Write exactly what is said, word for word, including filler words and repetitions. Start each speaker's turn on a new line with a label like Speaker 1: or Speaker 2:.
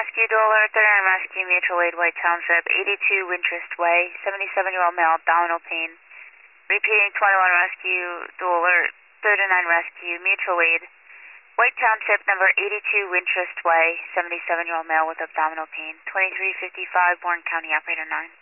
Speaker 1: Rescue, Dual Alert, thirty-nine Rescue, Mutual Aid, White Township, eighty-two Wintrust Way, seventy-seven-year-old male, abdominal pain. Repeating, twenty-one Rescue, Dual Alert, thirty-nine Rescue, Mutual Aid, White Township, number eighty-two Wintrust Way, seventy-seven-year-old male with abdominal pain. twenty-three fifty-five, Warren County, operator nine.